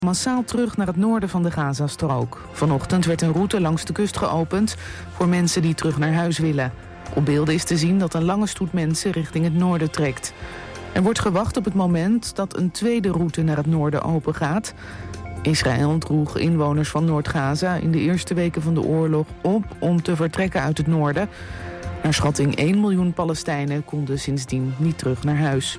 Massaal terug naar het noorden van de Gazastrook. Vanochtend werd een route langs de kust geopend voor mensen die terug naar huis willen. Op beelden is te zien dat een lange stoet mensen richting het noorden trekt. Er wordt gewacht op het moment dat een tweede route naar het noorden open gaat. Israël droeg inwoners van Noord-Gaza in de eerste weken van de oorlog op om te vertrekken uit het noorden. Naar schatting 1 miljoen Palestijnen konden sindsdien niet terug naar huis.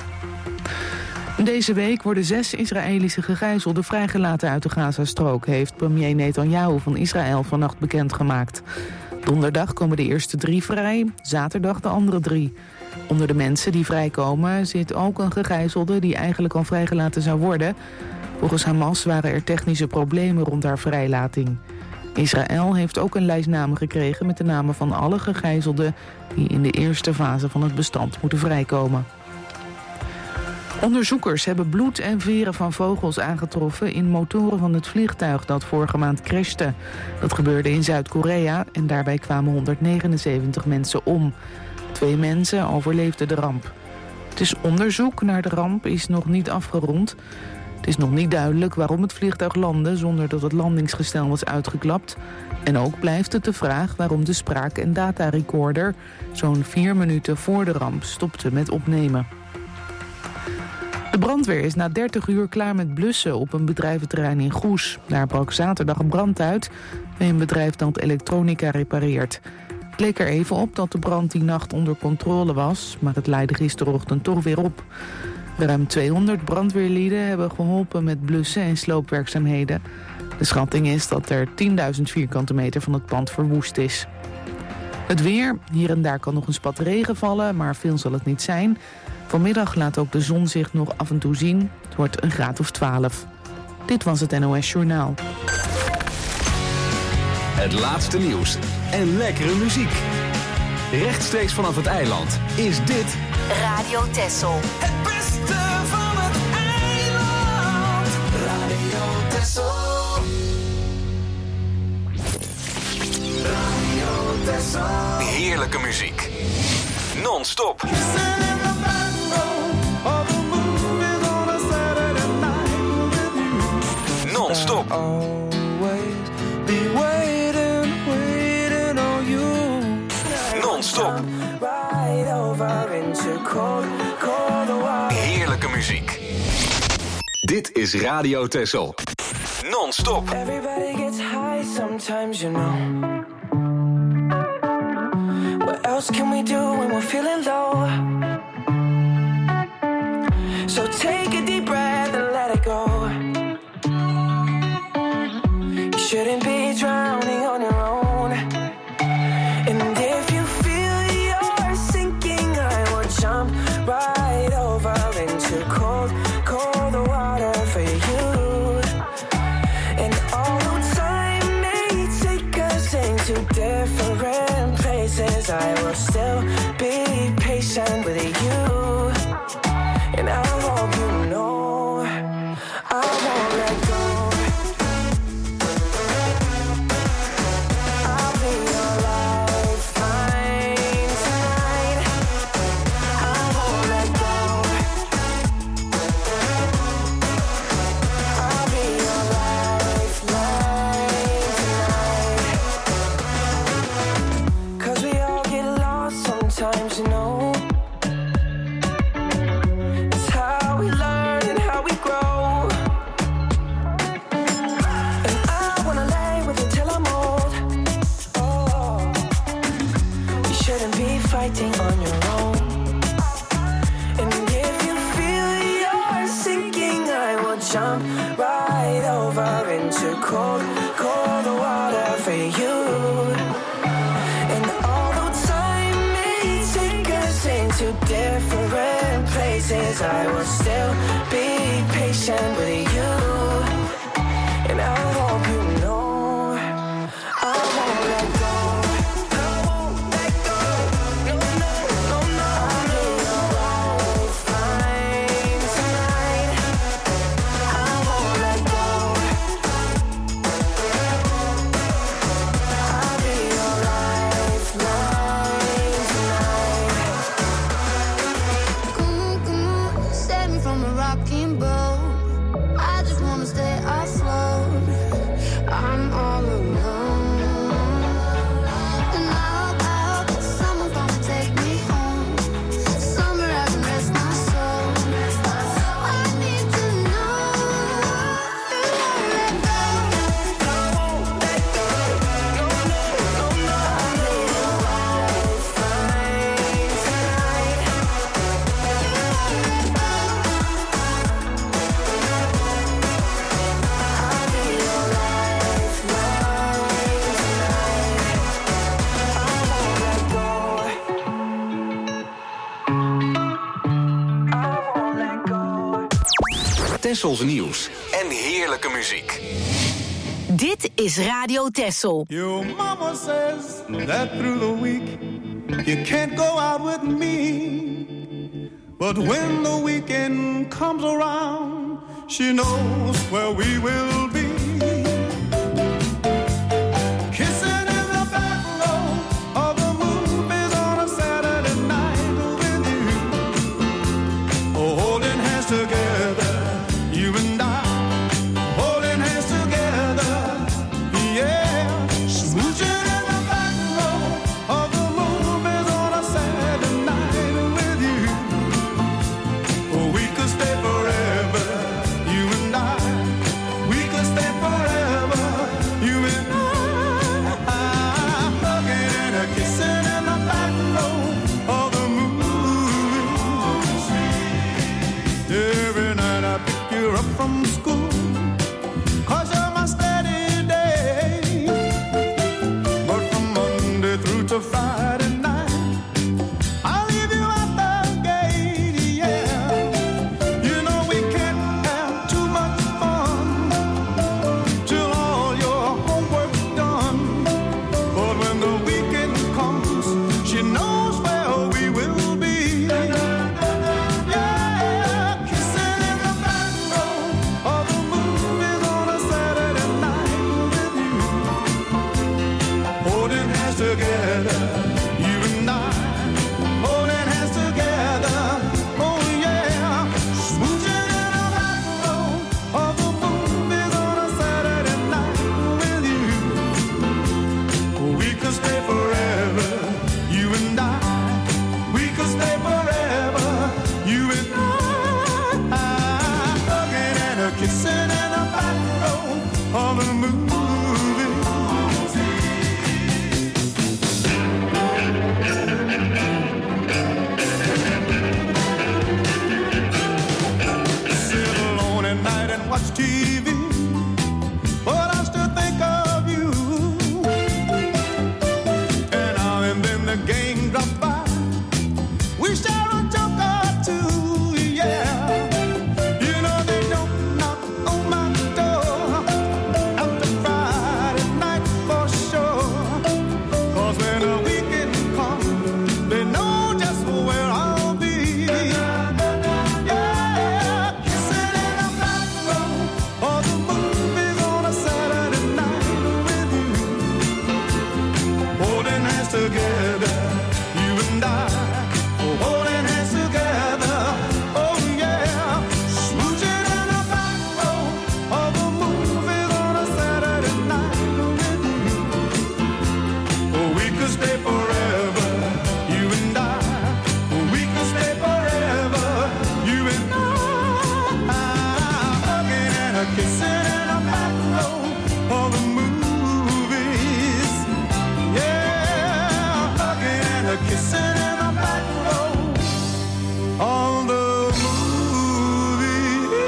Deze week worden 6 Israëlische gegijzelden vrijgelaten uit de Gazastrook, heeft premier Netanyahu van Israël vannacht bekendgemaakt. Donderdag komen de eerste 3 vrij, zaterdag de andere 3. Onder de mensen die vrijkomen zit ook een gegijzelde die eigenlijk al vrijgelaten zou worden. Volgens Hamas waren er technische problemen rond haar vrijlating. Israël heeft ook een lijst namen gekregen met de namen van alle gegijzelden die in de eerste fase van het bestand moeten vrijkomen. Onderzoekers hebben bloed en veren van vogels aangetroffen in motoren van het vliegtuig dat vorige maand crashte. Dat gebeurde in Zuid-Korea en daarbij kwamen 179 mensen om. 2 mensen overleefden de ramp. Het onderzoek naar de ramp is nog niet afgerond. Het is nog niet duidelijk waarom het vliegtuig landde zonder dat het landingsgestel was uitgeklapt. En ook blijft het de vraag waarom de spraak- en datarecorder zo'n 4 minuten voor de ramp stopte met opnemen. De brandweer is na 30 uur klaar met blussen op een bedrijventerrein in Goes. Daar brak zaterdag een brand uit bij een bedrijf dat elektronica repareert. Het leek er even op dat de brand die nacht onder controle was, maar het leidde gisterochtend toch weer op. Ruim 200 brandweerlieden hebben geholpen met blussen en sloopwerkzaamheden. De schatting is dat er 10.000 vierkante meter van het pand verwoest is. Het weer, hier en daar kan nog een spat regen vallen, maar veel zal het niet zijn. Vanmiddag laat ook de zon zich nog af en toe zien. Het wordt een graad of 12. Dit was het NOS Journaal. Het laatste nieuws en lekkere muziek. Rechtstreeks vanaf het eiland is dit Radio Texel. Het beste van het eiland. Radio Texel. Radio Texel. heerlijke muziek. Non-stop. Non-stop. Non-stop. Heerlijke muziek. Dit is Radio Texel. Non-stop. Everybody gets high sometimes, you know. What else can we do when we're feeling low? So take a deep breath and let it go. You shouldn't be drowning on your own. And if you feel you're sinking, I will jump right over into cold, cold water for you. And although time may take us into different places, I will still be patient with you. And I hope you know I won't let go. I'll be your lifeline tonight. I won't let go. I'll be your lifeline tonight. 'Cause we all get lost sometimes, you know. Fighting on your own. And if you feel you're sinking, I will jump right over into cold, cold water for you. And although time may take us into different places, I will still be patient with you. And I hope you know I won't let go. Tessels nieuws en heerlijke muziek. Dit is Radio Tessel. Your mama says that through the week you can't go out with me. But when the weekend comes around, she knows where we will be. Kissing in the back row of the movies on a Saturday night with you. Holding hands together, you and I. Holding hands together, yeah. Smooching in the back row of the movies on a Saturday night with you. We could stay forever, you and I. We could stay forever, you and I. Hugging and a kissing in the back row of the movies. Every night I pick you up from school, 'cause you're my steady day. But from Monday through to Friday night, I'll leave you at the gate, yeah. You know we can't have too much fun till all your homework's done. But when the weekend comes, she knows where we will be. Yeah, kissing in the back row of the movies on a Saturday night with you. Holding hands together, you and I. Holding hands together, oh yeah. Smooching in the back row of the movies on a Saturday night with you. We could stay forever, you and I. We could stay forever, you and I. Hugging and a kissing in the back row of the movies. Sit alone at night and watch TV, but I still think of you. And now and then the gang drop by, we share a joke or two, yeah. You know they don't knock on my door after Friday night for sure. 'Cause when the weekend comes, they know just where I'll be. Yeah, kissing in the back row of the movies on a Saturday night with you. Holding hands together, you and I. Holding hands together, oh yeah. Smooching in the back row of the movies on a Saturday night with you. We could stay forever, you and I. We could stay forever, you and I. Hugging and a kissing in the back row of the movies. Yeah, hugging and a kissing in the back row of the movies.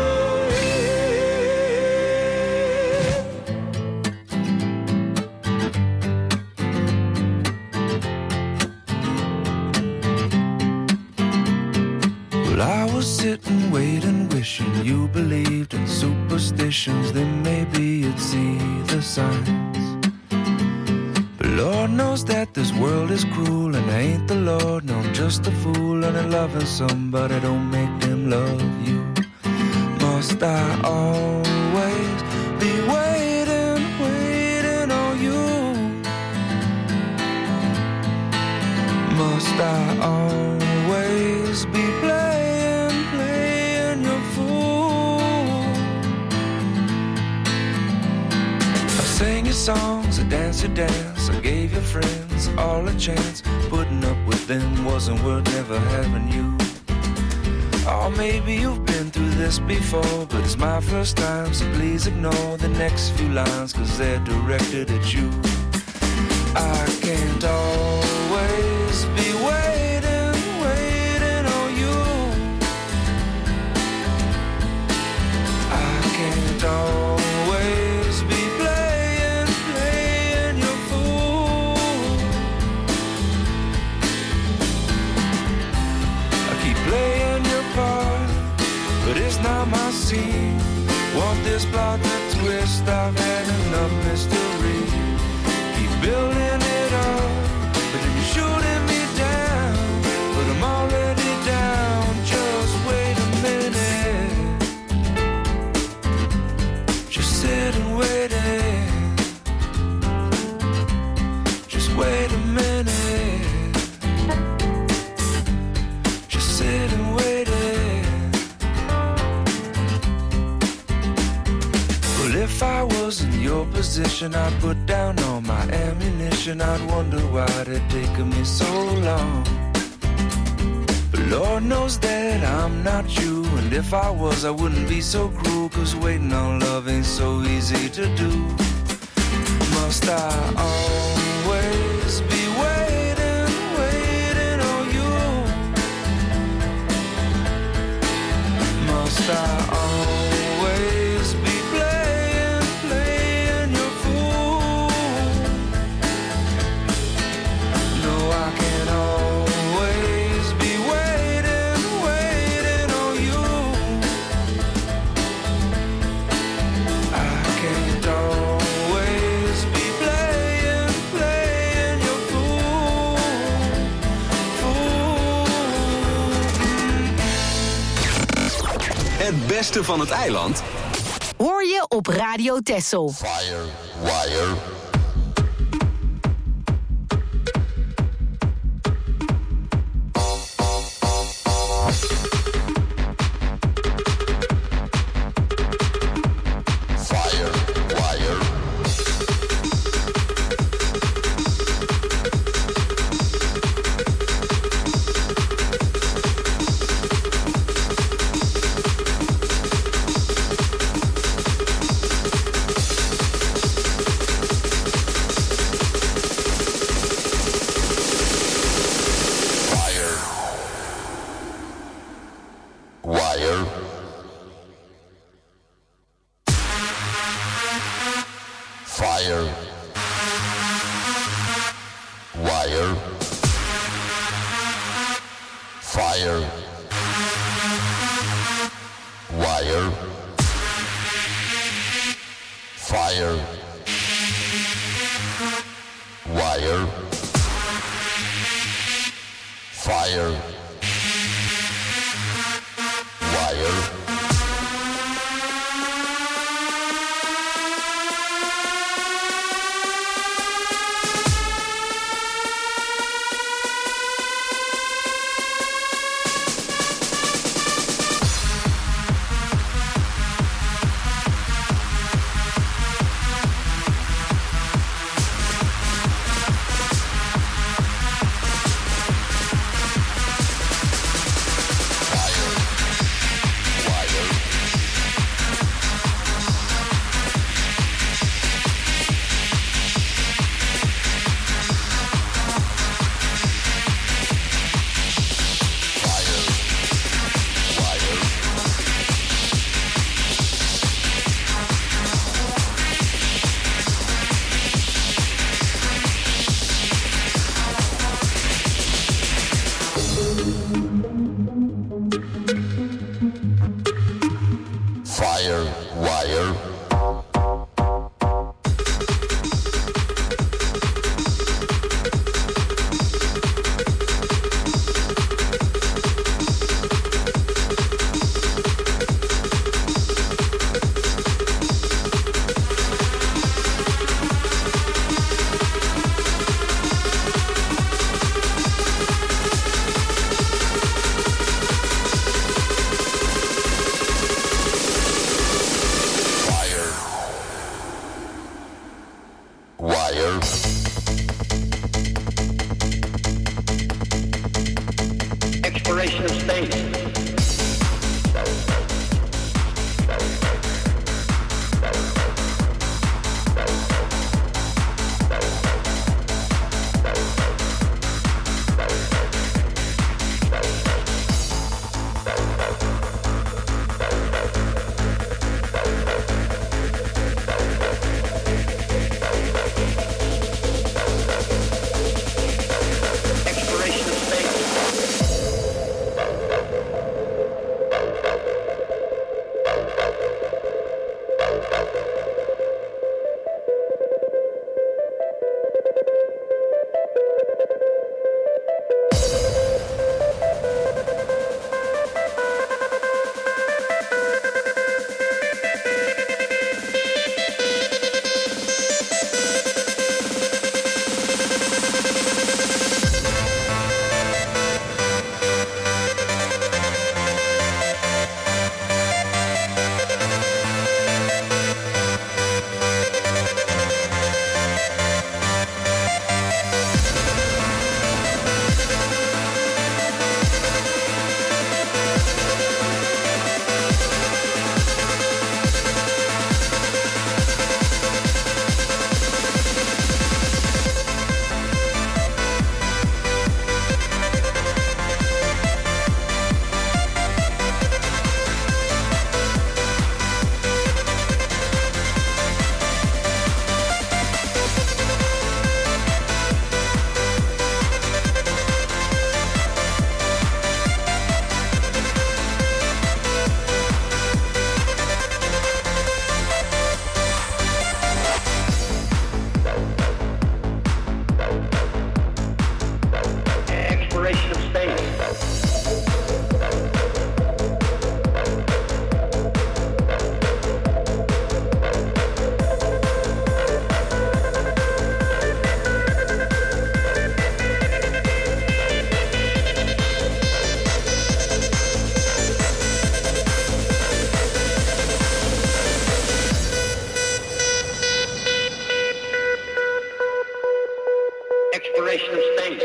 Well, I was sitting, waiting, wishing you believed in superstitions. Then maybe you'd see the signs. But Lord knows that this world is cruel, and I ain't the Lord, no, I'm just a fool. And I'm loving somebody, don't make them love you. Must I always be waiting, waiting on you? Must I always be playing, playing your fool? I sang your songs, I danced your dance, I gave your friends all a chance. Putting up with them wasn't worth never having you. Oh, maybe you've been through this before, but it's my first time, so please ignore the next few lines, 'cause they're directed at you. I can't always be waiting, waiting on you. I can't always be playing, playing your fool. I keep playing your part, but it's not time I see. Want this plot to twist, I've had enough mystery. Keep building it up, but then you're shooting me down. But I'm already down, just wait a minute. Just sit and wait it. Just wait a minute. Just sit and wait it. Well, if I was in your position, I'd put down all my ammunition. I'd wonder why it taken me so long. But Lord knows that I'm not you. And if I was, I wouldn't be so cruel. 'Cause waiting on love ain't so easy to do. Must I always be waiting, waiting on you? Must I always be playing, playing your fool? No, I can't always be waiting, waiting on you. I can't always be playing, playing your fool, fool. Het beste van het eiland Hoor je op Radio Texel. Firewire. Exploration of space.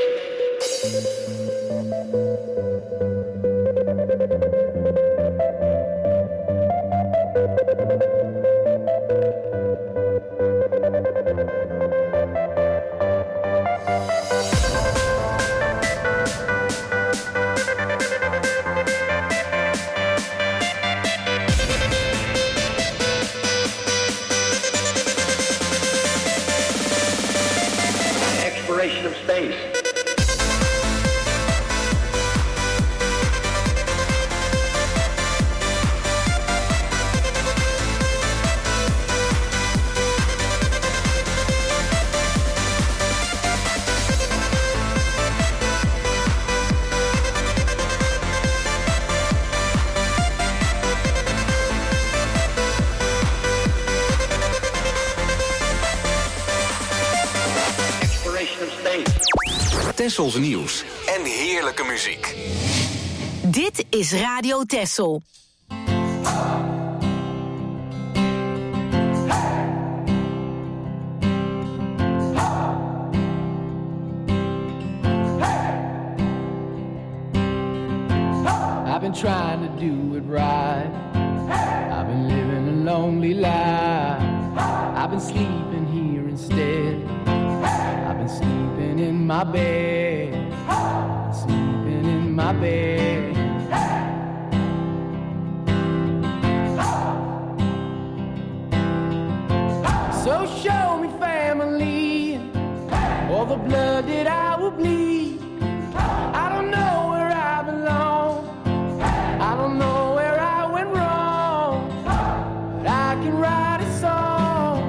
Exploration of space. Tessels nieuws en heerlijke muziek. Dit is Radio Tessel. I've been trying to do it right. I've been living a lonely life. I've been sleeping here instead. I've been sleeping in my bed. Sleeping in my bed. So show me family, all the blood that I will bleed. I don't know where I belong. I don't know where I went wrong, but I can write a song.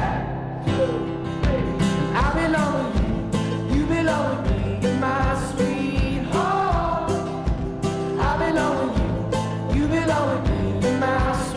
I belong with you, you belong with me, you're my sweetheart. I belong with you, you belong with me, you're my sweetheart.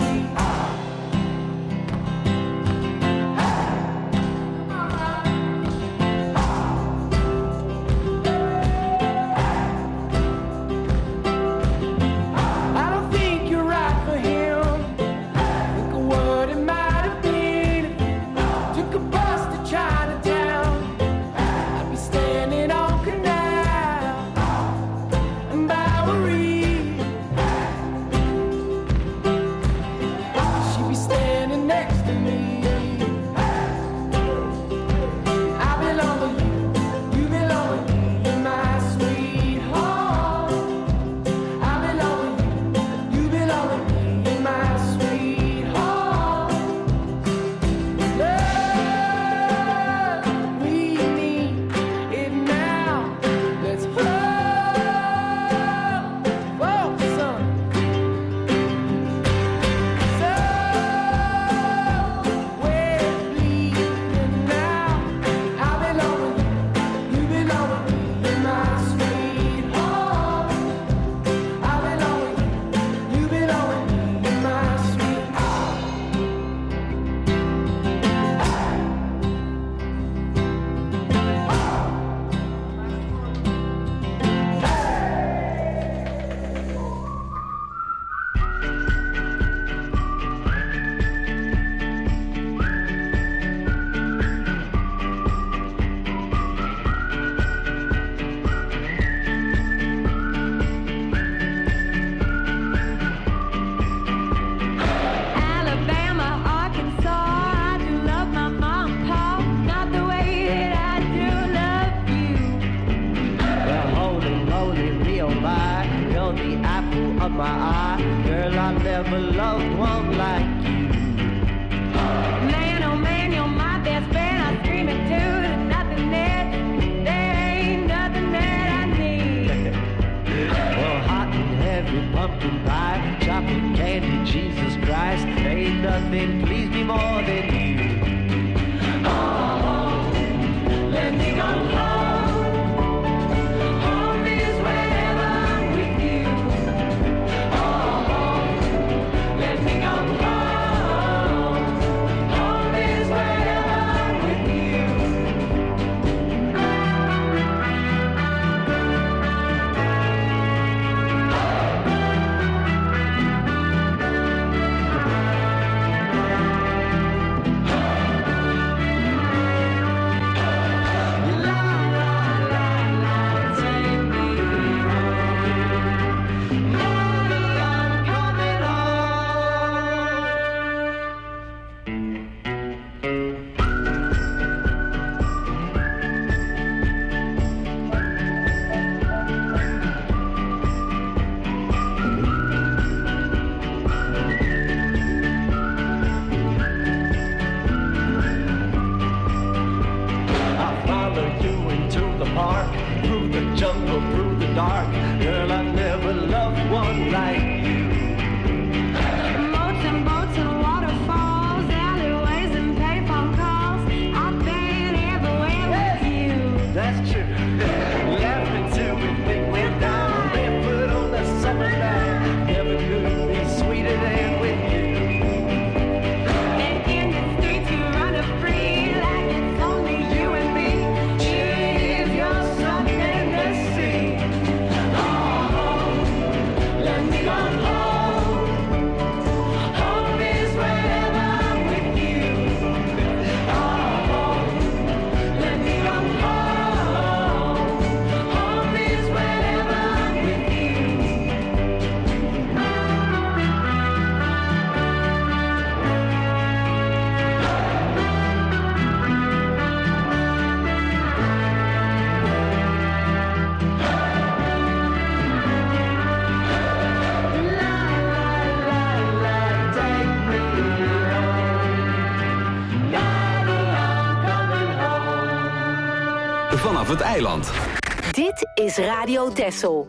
vanaf het eiland. Dit is Radio Texel.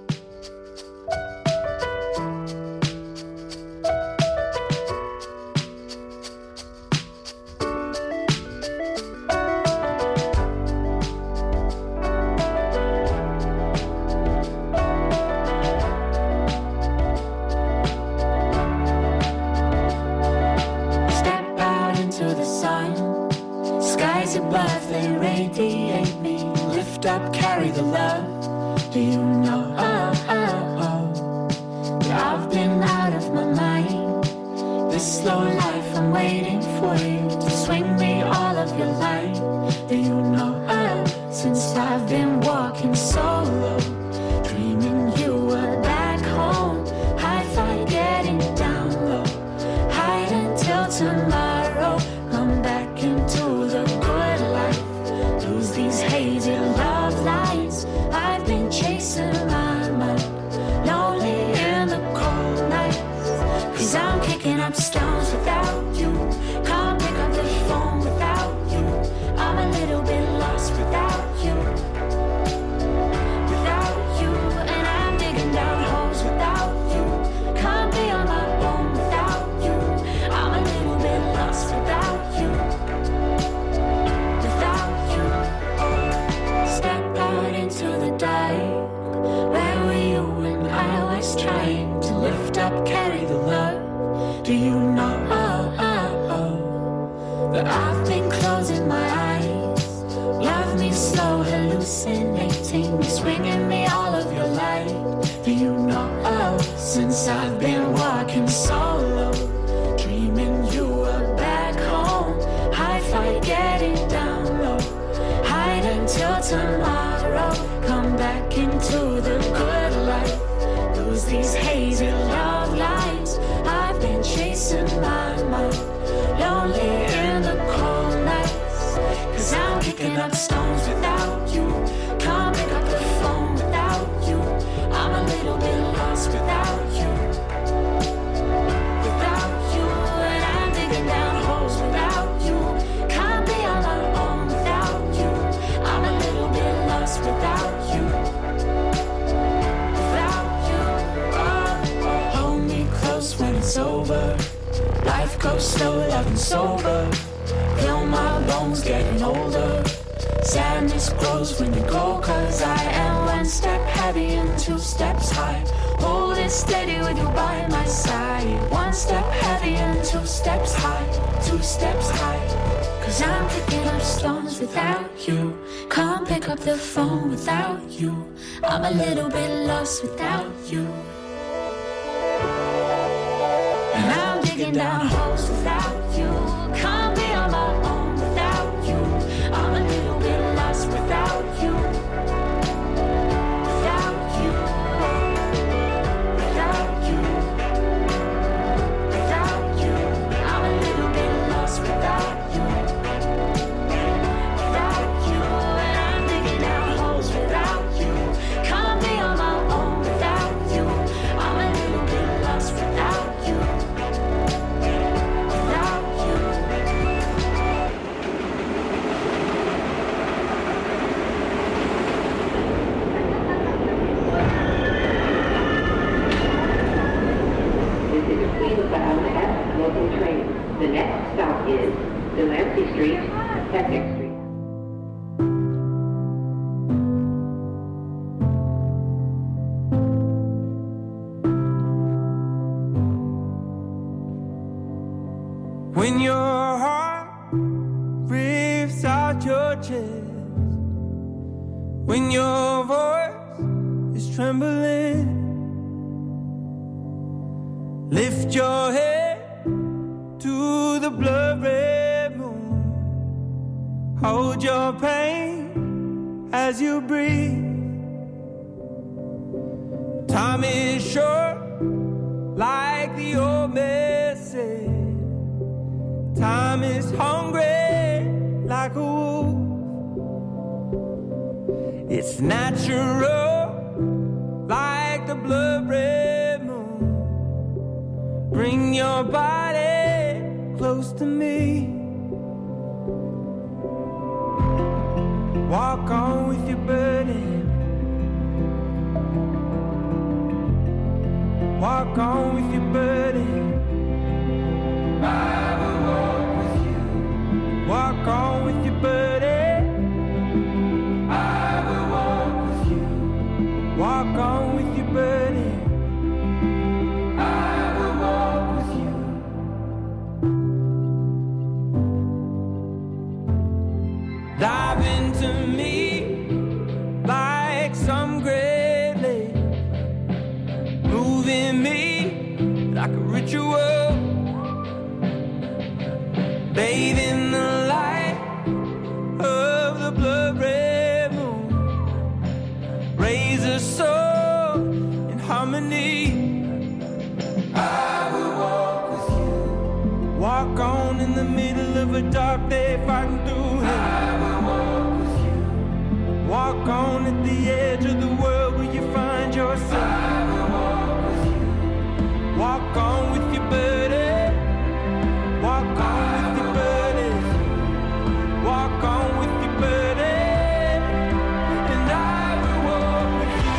Carry the love. Do you know? I've been out of my mind. This slow life, I'm waiting for you to swing me all of your light. Do you know? Since I've been walking solo, dreaming you were back home. High five, getting down low. Hide until tomorrow. Come back into the good life. Lose these hazy love lights. I've been chasing my mind, lonely in the cold nights. 'Cause I'm kicking up stones without you. Can't pick up the phone without you. I'm a little bit lost without you. Without you, and I'm digging down holes without you. Can't be on my own without you. I'm a little bit lost without you. Into the dark, where were you when I was trying to lift up, carry the love? Do you know that I've been closing my eyes? Love me slow, hallucinating, swinging me all of your light. Do you know since I've been walking solo, dreaming you were back home? High five, getting down low. Hide until tomorrow. Come back into the good life. Lose these hazy love lights. I've been chasing my mind, lonely in the cold nights. 'Cause I'm kicking up stones without you. Can't pick up the phone without you. I'm a little bit lost without you. Without you, and I'm digging down holes without you. Can't be on my own without you. I'm a little bit lost without you. Without you, hold me close when it's over. Life goes slow, loving sober. Feel my bones getting older. Sadness grows when you go, 'cause I am one step heavy and 2 steps high. Hold it steady with you by my side. 1 step heavy and 2 steps high. 2 steps high. 'Cause I'm picking up stones without you. Can't pick up the phone without you. I'm a little bit lost without you. And I'm digging down holes without you. Can't be on my own without you. I'm a little bit lost without you. Without you. Without you. Without you. I'm a little bit lost without you. Without you. And I'm digging down holes without you. Can't be on my own without you. I'm a little bit lost without you. Without you. This is Queensbound F local train. The next stop is Delancey Street, Essex Street. When your heart rips out your chest, when your voice is trembling, lift your head to the blood red moon. Hold your pain as you breathe. Time is short, like the old man said. Time is hungry like a wolf. It's natural like the blood red moon. Bring your body close to me. Walk on with your burden. Walk on with your burden. I will walk with you. Walk on with your burden. I will walk with you. Walk on with your burden. I will walk with you. Dive into me like some great lake, moving me like a ritual, bathe in the light of the blood red moon, raise a soul in harmony. I will walk with you. Walk on in the middle of a dark day, fighting through hell. I will walk with you. Walk on at the edge of the world where you find yourself. I will walk with you. Walk on with your burden. Walk on with your burden. Walk on with your burden. And I will walk with you.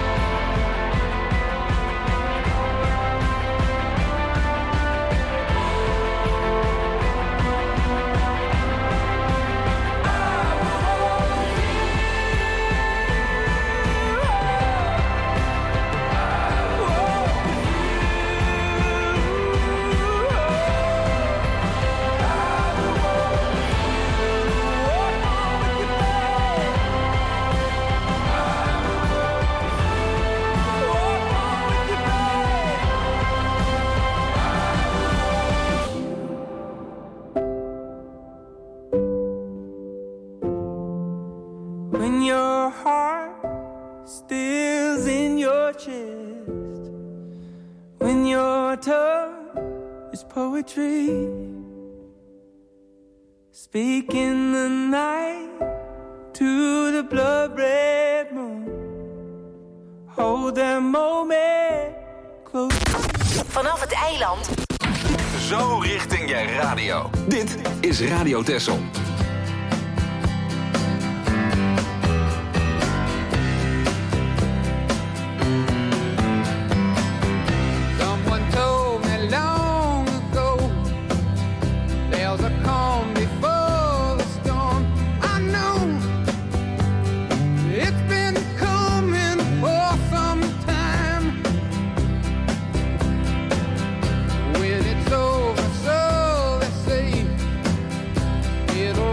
When your heart stills in your chest, when your tongue is poetry, speak in the night to the blood red moon, hold that moment close. Vanaf het eiland. Zo richting je radio. Dit is Radio Texel. It'll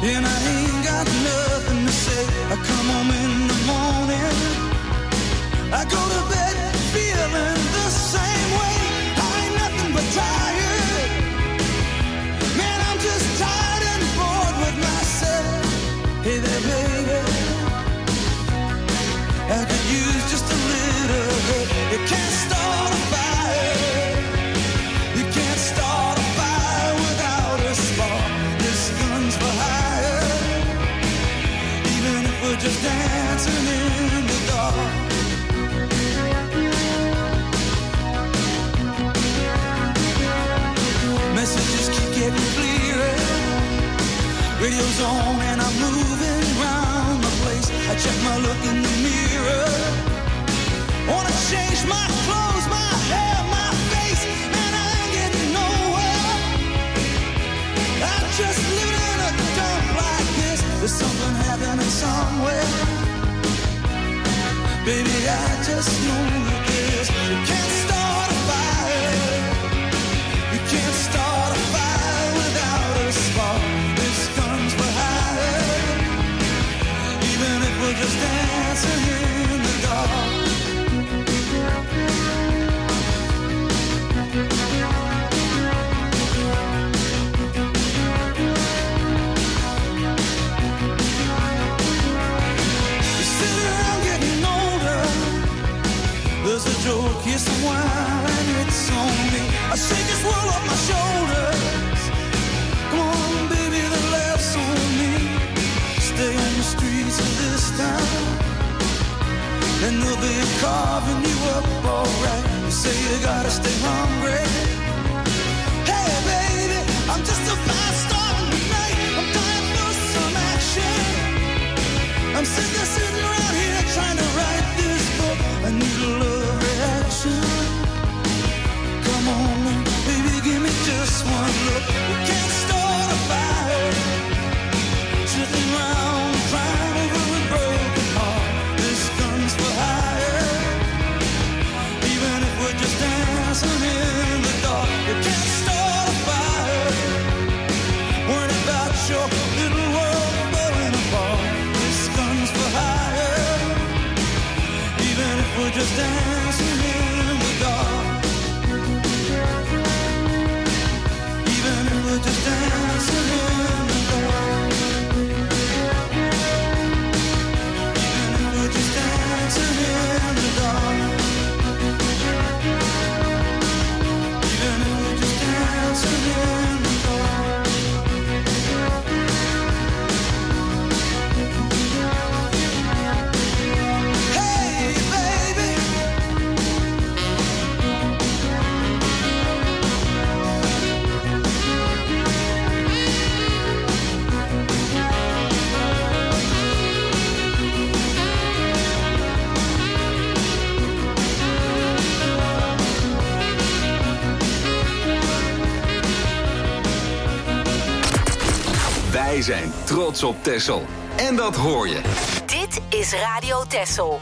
and I ain't got nothing to say. I come home in the morning, I go to bed feeling the same way. I ain't nothing but tired, man, I'm just tired and bored with myself. Hey there, baby, I could use just a little help. You can't start a fire, you can't start a fire without a spark. This gun's for hire, even if we're just dancing in the dark. Messages keep getting clearer, radio's on and I'm moving around the place. I check my look in the mirror, wanna change my clothes, my hair, my face, and I ain't getting nowhere. I'm just living in a dump like this. There's something happening somewhere, baby, I just know that this. You can't start a fire, you can't start a fire without a spark. This gun's for hire, even if we're just dancing in the dark. You sit around getting older, there's a joke, here's some wine, and it's on me. I shake this world off my shoulders. Come on, baby, the laughs on me. Stay on the streets of this town, and they'll be carving you up alright. You say you gotta stay hungry. Hey, baby, I'm just a fast star tonight. I'm dying for some action. I'm sitting around here trying to write this book. I need a love reaction. Come on, baby, give me just one look. We can't start a fire, sitting around crying over a broken heart. This gun's for hire, even if we're just dancing in the dark. You can't start a fire, worrying about your little world falling apart. This gun's for hire, even if we're just dancing in the dark. Even if we're just dancing in the dark. Even if we're just dancing in the dark. Even if we're just dancing in the dark. Hey, baby. Wij zijn trots op Texel. En dat hoor je. Dit is Radio Texel.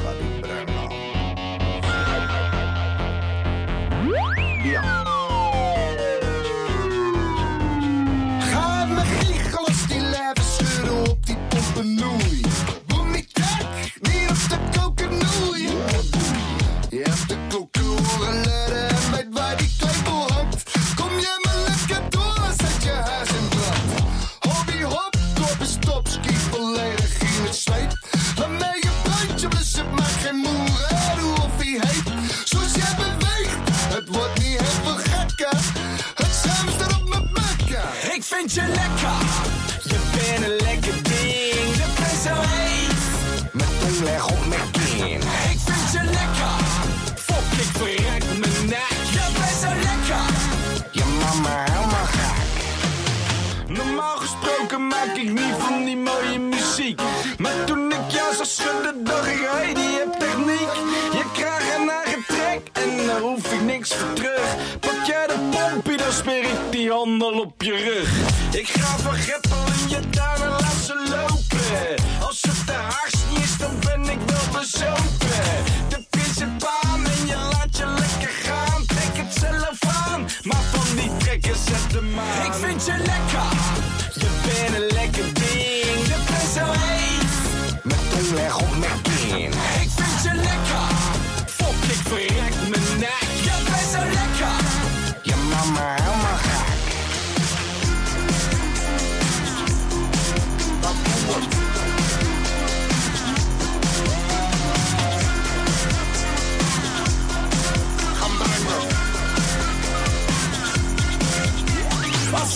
Ga me giechelen als die lijven scheuren op die pompennoei. Boem niet kijk, niet op de kokenoei. Je hebt de klokken horen luiden en weet waar die klepel hangt. Kom jij maar lekker door, zet je huis in brand. Hobby hop, dorp is topski, volledig in het zweet. Laat mij je bandje blussen, maak geen moer uit hoe of hij heet. Zoals jij beweegt, het wordt niet heel veel gekker. Het schuim is er op mijn bekken. Ik vind je lekker, je bent een lekker ding. Je bent zo heet, mijn tong leg op mijn kin. Ik vind je lekker, fok ik verrek mijn nek. Je bent zo lekker, je mama helemaal gek. Normaal gesproken maak ik niet van die mooie muziek, maar toen ik jou zag schudden dacht ik, hey, die hebt techniek. Je krijgt een eigen trek en daar hoef ik niks voor terug. Pak jij de pompie, dan smeer ik die handel op je rug. Ik ga van greppel in je tuin en laat ze lopen. Als het te hard niet is, dan ben ik wel bezopen. De principaan en je laat je lekker gaan. Trek het zelf aan, maar van die trekken zet hem aan. Ik vind je lekker, je bent een lekker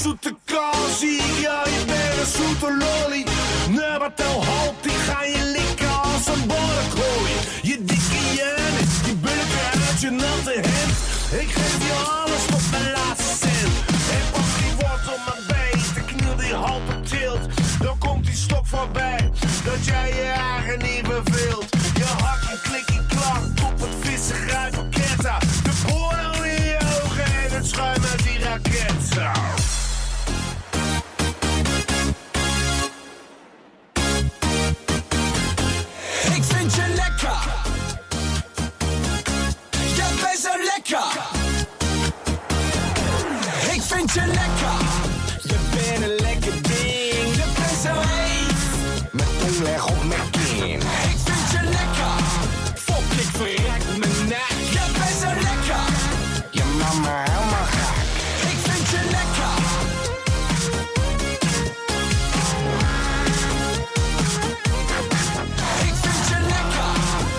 zoete kans, zie ik jou, je bent een zoete lolly. Nee, maar tel halt, die ga je likken als een borrekooi. Je dikke jennen, die bulken uit je natte hemd. Ik geef je alles tot mijn laatste cent. En pak die wortel mijn been, de kniel die halve tilt. Dan komt die stok voorbij, dat jij je eigen niet beveelt. Je hak en klik en klak, op het vissen ruikt van Ketta. De porno in je ogen en het schuim uit die raket. Ik vind je lekker. Je bent zo lekker. Ik vind je lekker. Je bent een lekker ding. Je bent zo heet. Mijn tong leg op mijn kin. Ik vind je lekker. Fok, ik verrek mijn nek. Je bent zo lekker. Je mama helemaal gek. Ik vind je lekker. Ik vind je lekker.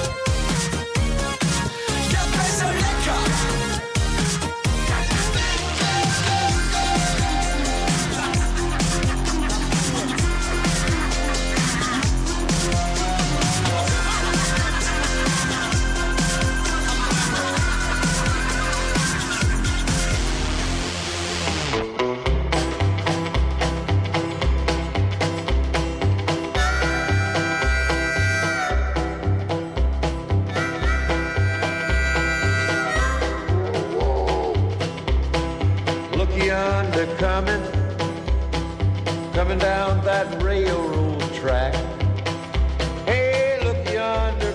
Je bent zo lekker. Look yonder coming down that railroad track. Hey, look yonder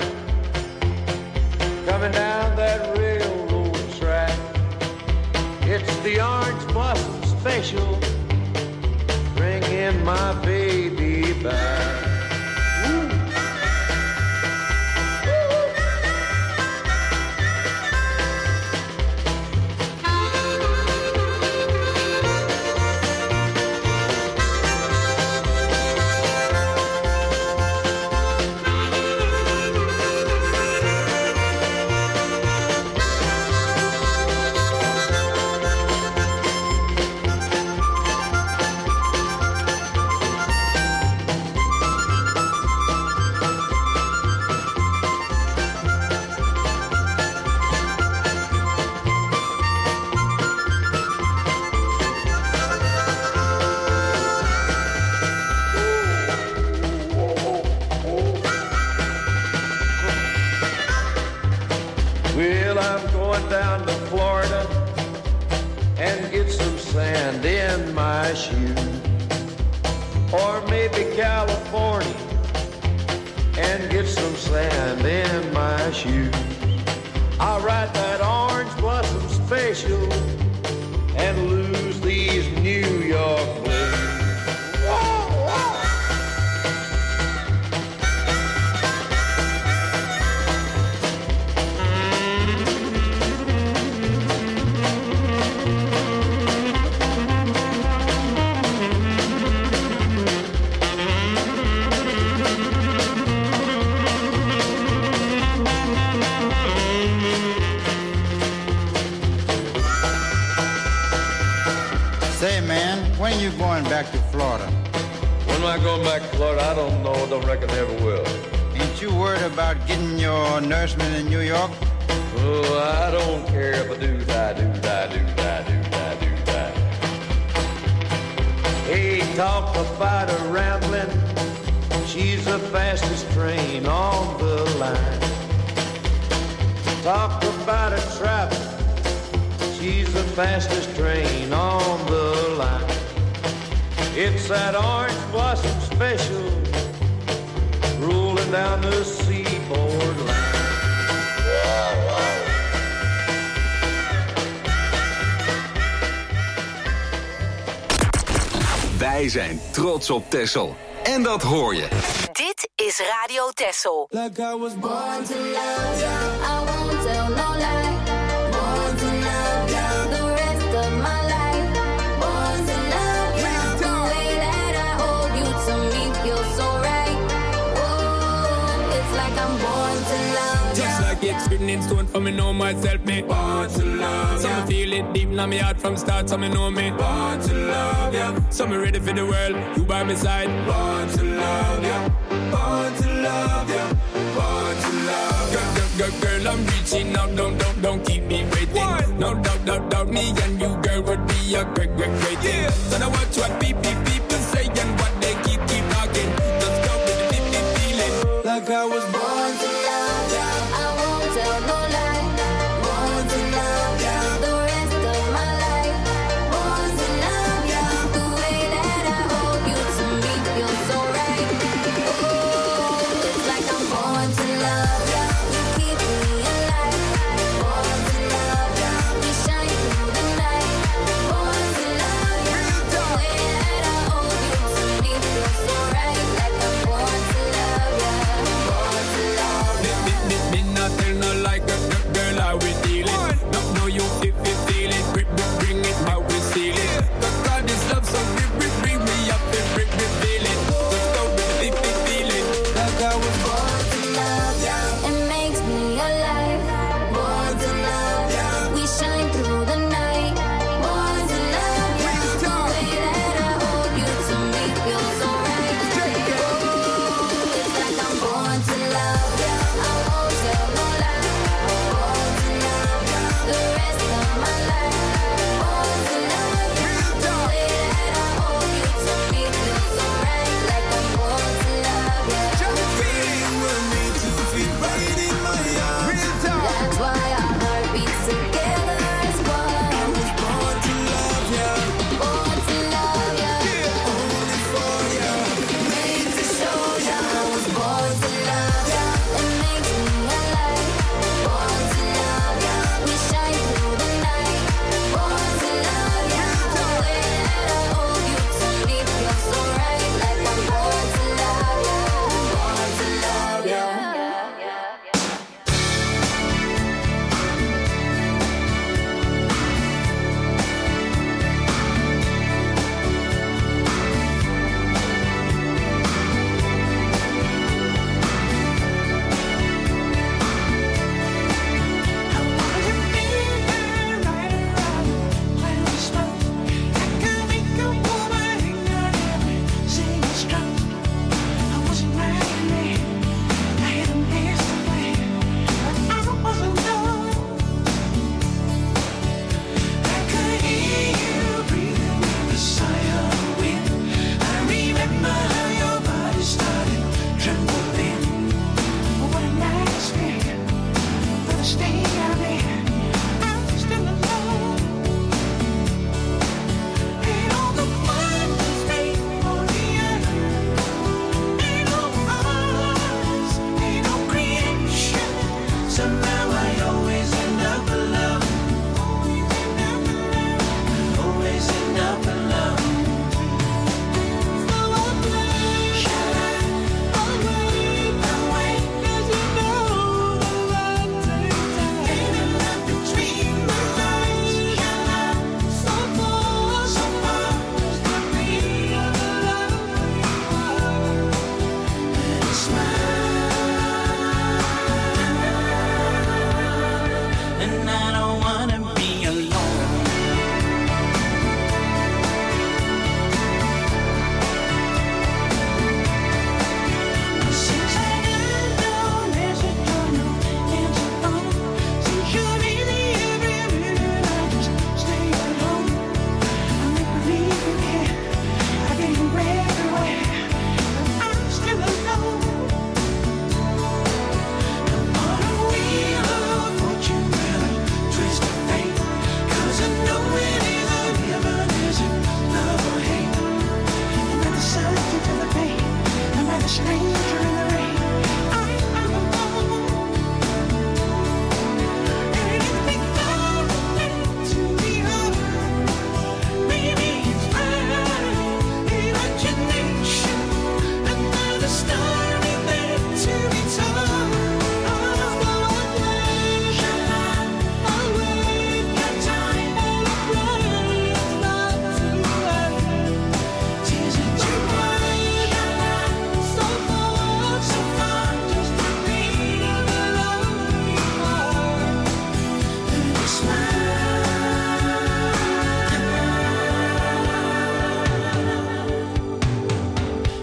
coming down that railroad track. It's the Orange Blossom Special, bringing my baby back. Well, I'm going down to Florida and get some sand in my shoe. Or maybe California and get some sand in my shoes. I'll ride that Orange Blossom Special and lose these New York blues. Say, man, when are you going back to Florida? When am I going back to Florida? I don't know. Don't reckon I ever will. Ain't you worried about getting your nourishment in New York? Oh, I don't care if I do die. Hey, talk about a rambling. She's the fastest train on the line. Talk about a traveling. She's the fastest train on the line. It's that Orange Blossom Special rolling down the seaboard line. Wij zijn trots op Texel. En dat hoor je. Dit is Radio Texel. Like I was born to love you, I won't tell no lie. Born to love you, the rest of my life. Born to love you, the way that I hold you to me feels so right. Whoa, it's like I'm born to love you. Just like it's written in stone for me know myself, me born to love you. So me feel it deep in my heart from start, so me know me born to love you. ya. So me ready for the world, you by my side. Born to love ya, born to love ya, born to love ya. Girl, I'm reaching out, don't keep me waiting. What? No doubt, me and you, girl, would be a great thing. So now watch what people say and what they keep talking. Let's go with the deep feeling. Like I was born to love ya. I won't tell no lie. Born to love ya. The rest of my life. Born to love ya. The way that I hold you to me feels so right. Oh, it's like I'm born to love ya. You keep me alive. Born to love ya. We shine through the night. Born to love ya. The way that I hold you to me feels so right. Like I'm born to love ya. Born to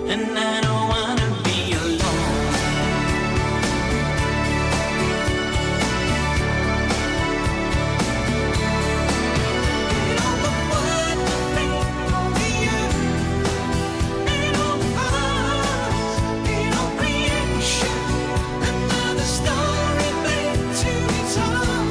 and I don't wanna be alone. And all the wondering over you, and all us, and all creation, another story made to be told.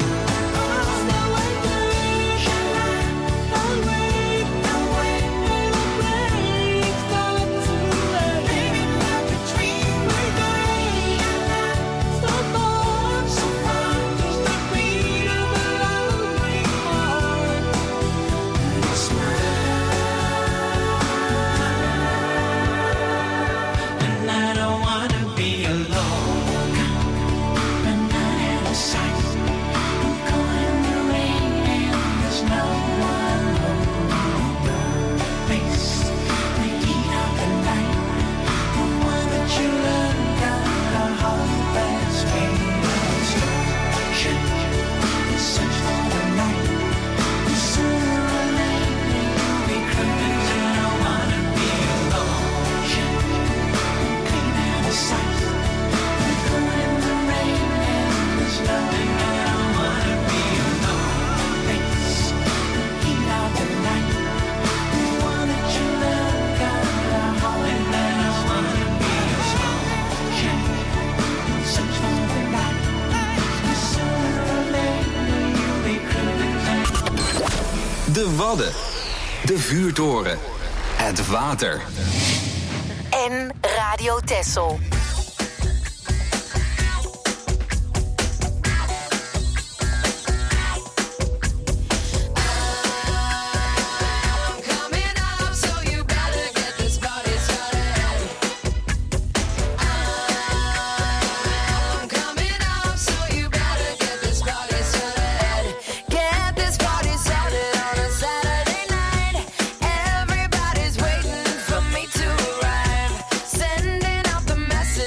De Wadden, de vuurtoren, het water. En Radio Texel. Everybody's waiting for me to arrive. Sending out the message.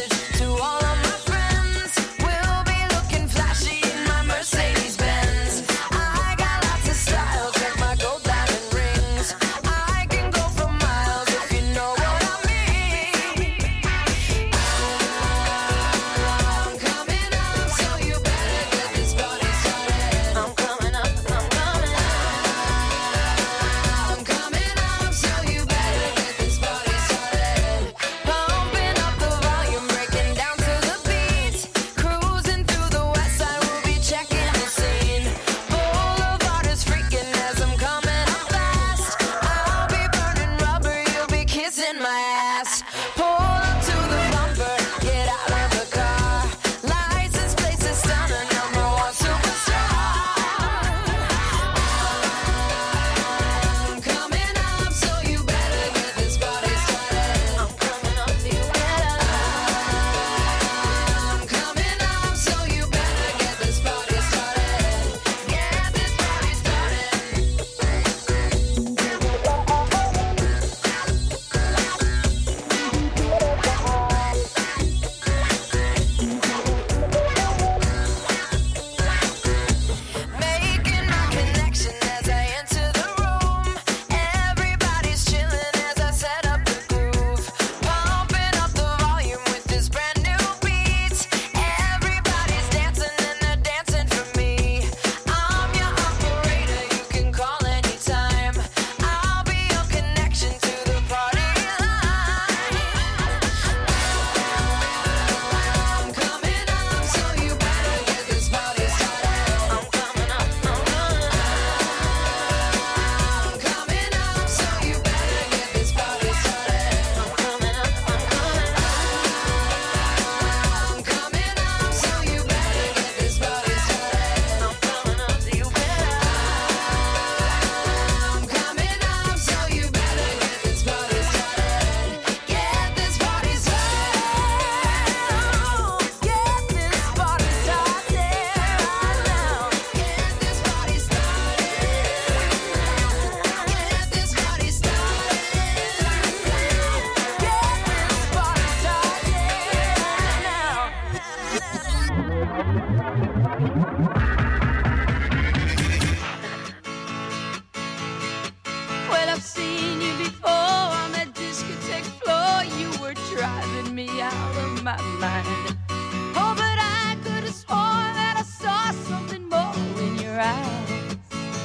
mind. Oh, but I could have sworn that I saw something more in your eyes.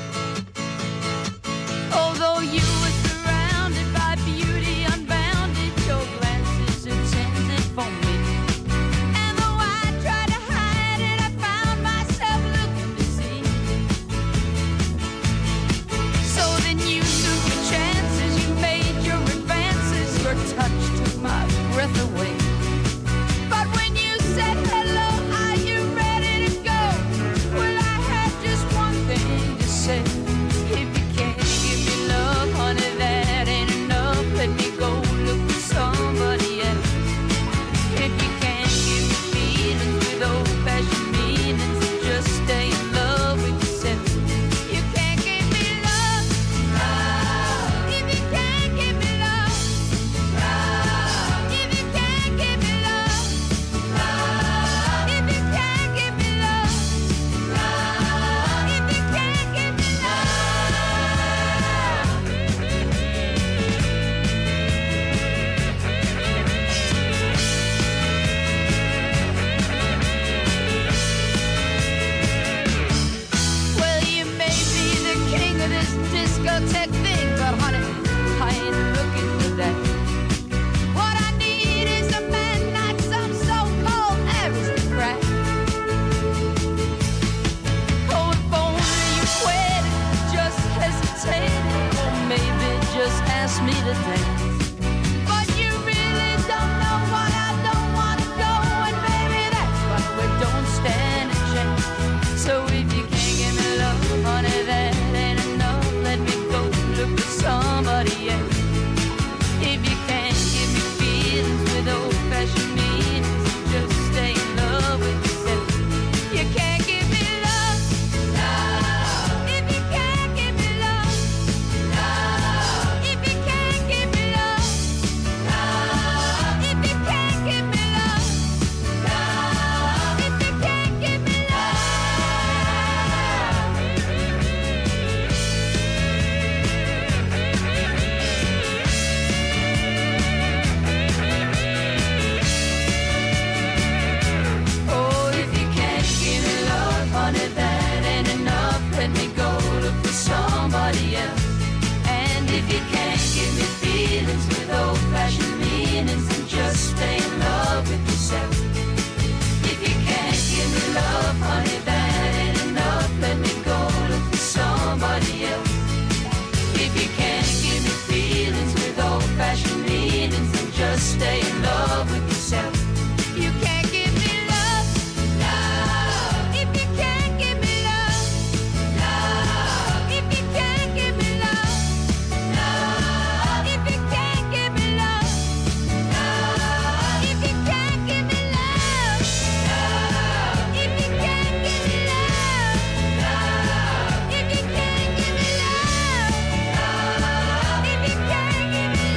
Although you were surrounded by beauty unbounded, your glances intended for me. And though I tried to hide it, I found myself looking to see. So then you took your chances, you made your advances, your touch took my breath away. But when you said hello, are you ready to go? Well, I had just one thing to say. If you can't give me love, honey, that ain't enough. Let me go look for somebody else. If you can't give me feelings with old-fashioned meanings, just stay in love with yourself. You can't give me love, love. If you can't give me love, love. If you can't give me love, love. If you can't give me love, love. If you can't give me Well, you may be the king of this discotheque thing, but honey, I ain't looking for that. What I need is a man, not some so-called aristocrat. Oh, if only you waited, just hesitated, or maybe just asked me to dance. But you really don't know what I don't want to go, and baby, that's why we don't stand a chance. So if you can't give me love, honey, that ain't enough. Let me go look for somebody else. If you can't give me feelings with old-fashioned meanings, just stay in love with yourself. You can't give me love, love. If you can't give me love, love. If you can't give me love, love. If you can't give me love, love. If you can't give me Oh, if you can't give me love, honey, that ain't enough. Let me go look for somebody else. And if you can't give me feelings with old-fashioned meanings, then just stay in love with yourself. If you can't give me love, honey, that ain't enough. Let me go look for somebody else. If you can't give me feelings with old-fashioned meanings, then just stay in love with yourself. You can't give me love, love. If you can't give me love, love. If you can't give me love, love. If you can't give me love, love. If you can't give me love, love. If you can't give me love, love. If you can't give me love, love. If you can't give me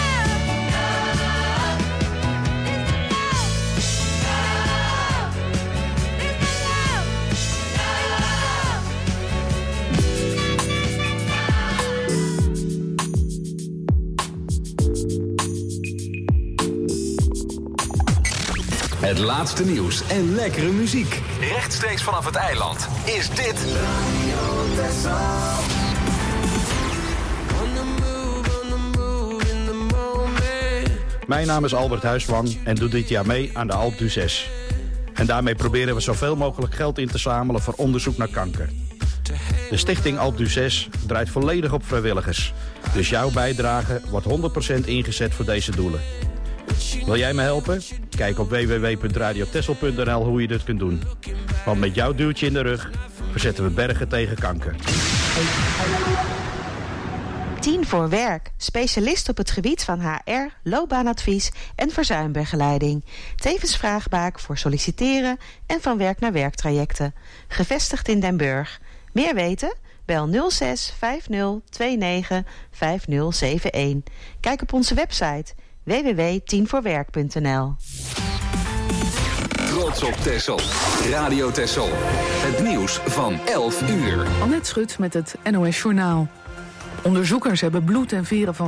Het laatste nieuws en lekkere muziek. Rechtstreeks vanaf het eiland is dit... Mijn naam is Albert Huisman en doe dit jaar mee aan de Alpe d'Huez. En daarmee proberen we zoveel mogelijk geld in te zamelen voor onderzoek naar kanker. De stichting Alpe d'Huez draait volledig op vrijwilligers. Dus jouw bijdrage wordt 100% ingezet voor deze doelen. Wil jij me helpen? Kijk op www.radiotessel.nl hoe je dit kunt doen. Want met jouw duwtje in de rug verzetten we bergen tegen kanker. 10 voor werk. Specialist op het gebied van HR, loopbaanadvies en verzuimbegeleiding. Tevens vraagbaak voor solliciteren en van werk naar werktrajecten. Gevestigd in Den Burg. Meer weten? Bel 06 50 29 5071. Kijk op onze website www.10voorwerk.nl. Trots op Texel. Radio Texel. Het nieuws van 11 uur. Annette Schut met het NOS Journaal. Onderzoekers hebben bloed en veren van